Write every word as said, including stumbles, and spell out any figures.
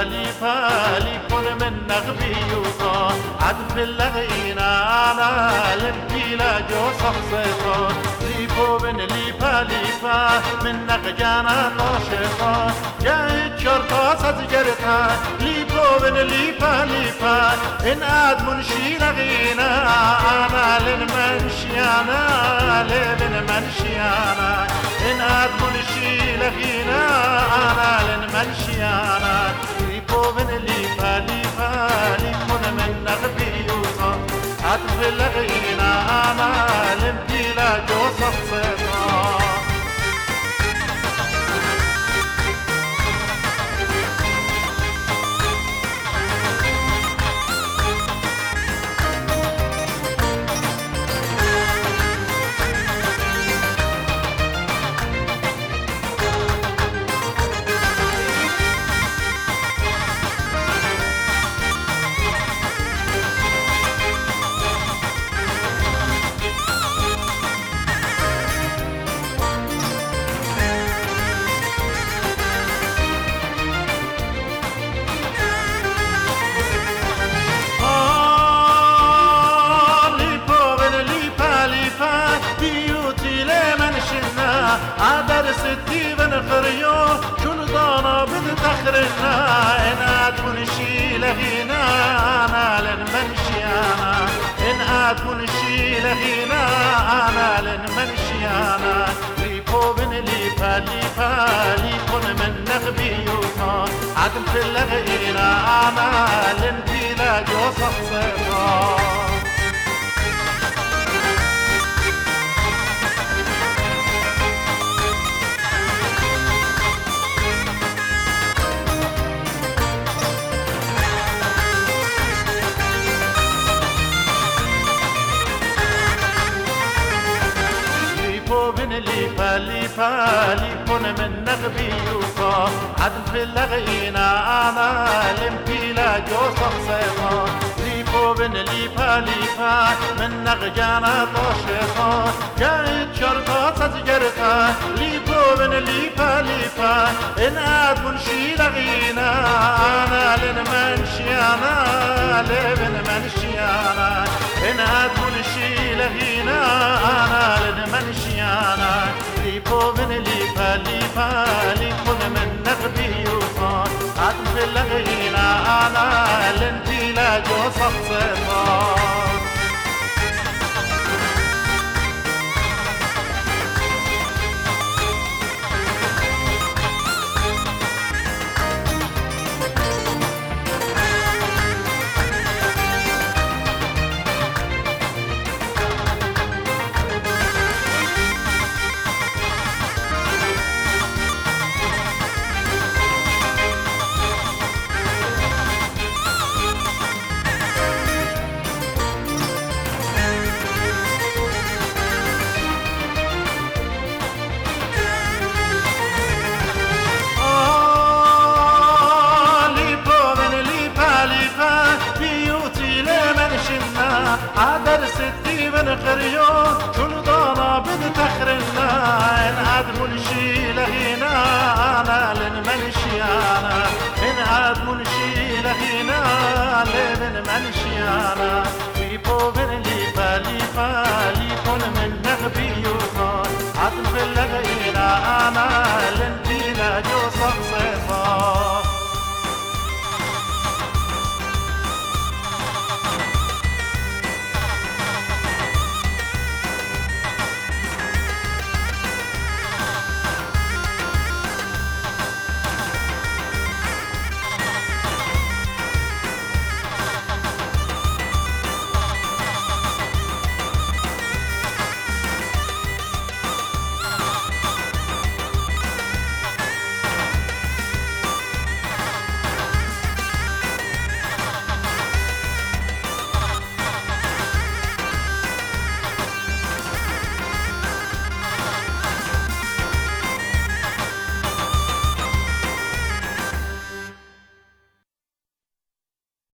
ليفا ليكون من نغبي يوصا عدف اللغينا على الانتيلا جو صخصيصا ليفو بن ليفا ليفا من نغجانا طاشقا جاهد شرطا سزجرتا ليفو بن ليفا ليفا إن آد منشي لغينا أنا للمنشيانا لبن منشيانا إن آد منشي لغينا أنا للمنشيانا ليفو بن ليفا ليفا ليكون من نغبي يوصا عدف لغينا أنا لمتيلا جو صخصيصا عدر ستي بن خريو شون ضانا بنتخرنا إن أدمن شي لغينا أنا لنمنشيانا إن أدمن شي لغينا أنا لنمنشيانا ليفو بن ليفا ليفا ليكون من نغبي يوصا عدم في اللغينا أنا لنتيلا جو صخصيصا بن ليفا ليفا ليكون من نغبي يوصا عدل في اللغينا أنا لمتيلا جو صخصيصا ليفو بن ليفا ليفا من نغجانا طوشيصا جاهد شرطا سزجرتا ليفو بن ليفا ليفا إن آد منشي لغينا أنا لنمنشيانا لبن منشيانا إن آد منشي لغينا أنا لنمنشيانا ليفو بن ليفا ليفا ليكون من نغبي يوصا عدل في اللغينا أنا لنتيلا جو صخصيصا عدر ستي بن خريو